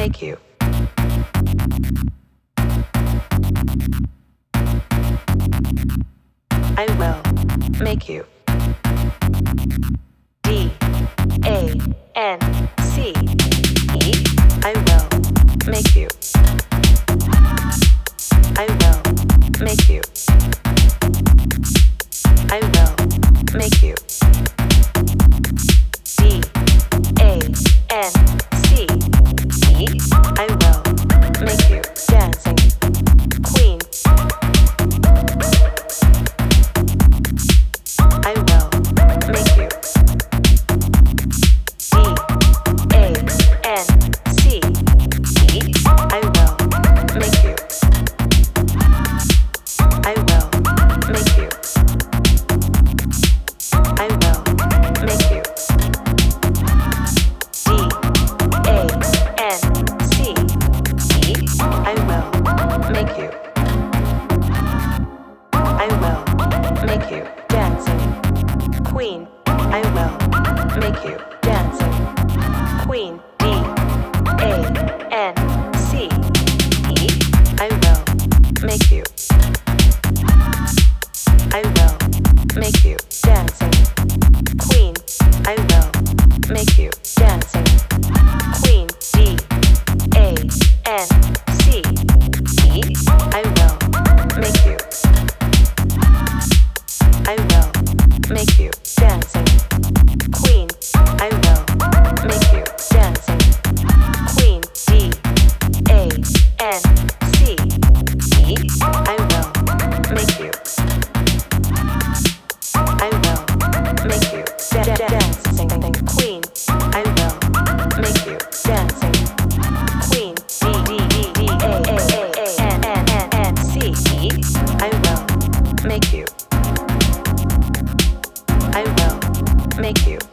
make you. I will make you. D-A-N-C-E. I will make you. I will make you. I will make you. D-A-N-C-E. I will make you dancing queen. I will make you. D-A-N-C-E. I will make you. I will make you. I will make you. D-A-N-C-E. I will make you. I will make you dancing queen. I will make you dancing queen. D-A-N-C-E. I will make you. I will make you dancing queen. I will make you dancing queen. D-A-N-C-E. I will make you. I will make you dancing queen. I will make you dancing queen. D-A-N-C-E. I will make you. I will make you dancing queen. I will make you dancing queen. D-D-D-D-A-A-A-N-C-E. I will make you. I will make you.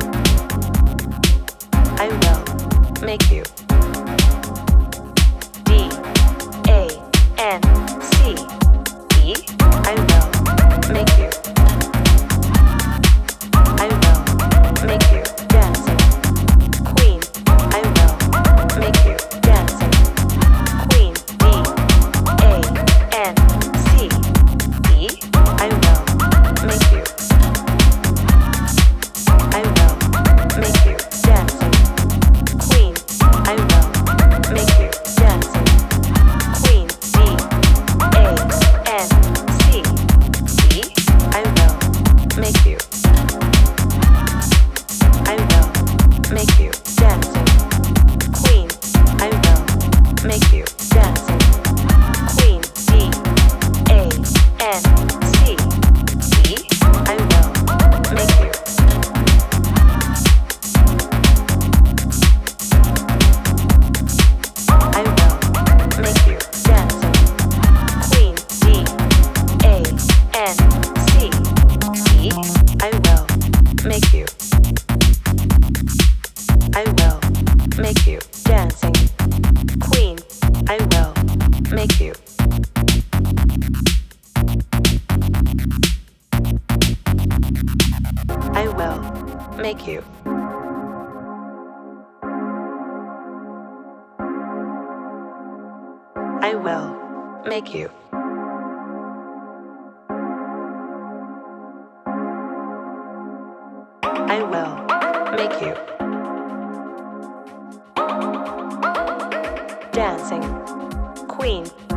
I will make you. D-A-N-C-E. I will make you. I will make you dancing queen. I will make you dancing queen. D-A-N-C-E. I will make you. I will make you dancing queen. I will make you dancing queen. D-A-N-C-E. I will make you. I will make you dancing queen. I will make you dancing queen. D-A-N-C-E. I will make you. I will make you dancing queen. D-A-N-C-E. I will make you. I will make you dancing queen. I will make you. I will make you. I will make you. I will make you. Dancing queen.